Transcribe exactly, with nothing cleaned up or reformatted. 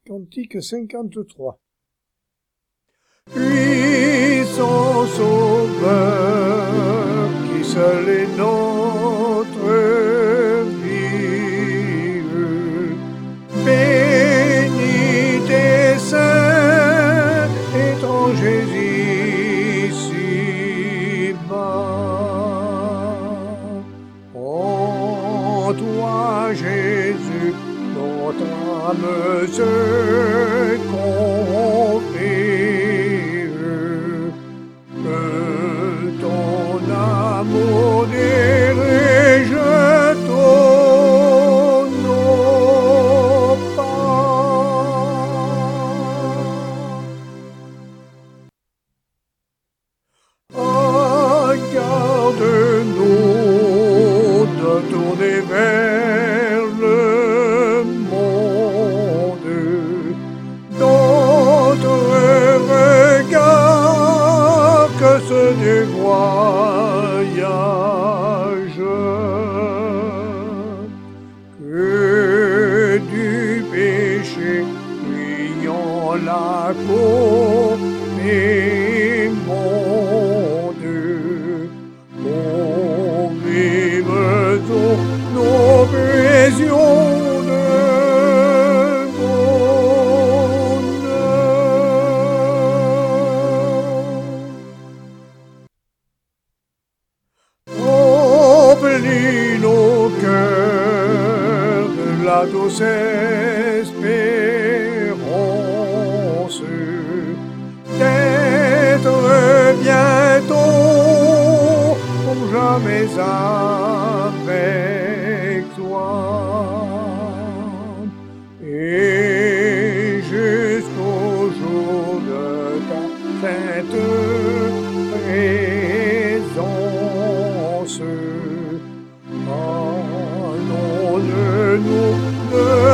Cantique cinquante-trois. Puissant Sauveur, qui seul est notre vie, bénis tes saints étrangers ici-bas. En toi, Jésus, notre âme se confie, que ton amour dirige tous nos pas. Regarde-nous de tourner vers le monde, notre regard que ce du voyage, que du péché fuyant la coupe immonde, qu'on vive tous nos visions de remplis nos cœurs de la douce espérance d'être bientôt pour jamais avec toi, et jusqu'au jour de ta sainte présence. Parlons de nous de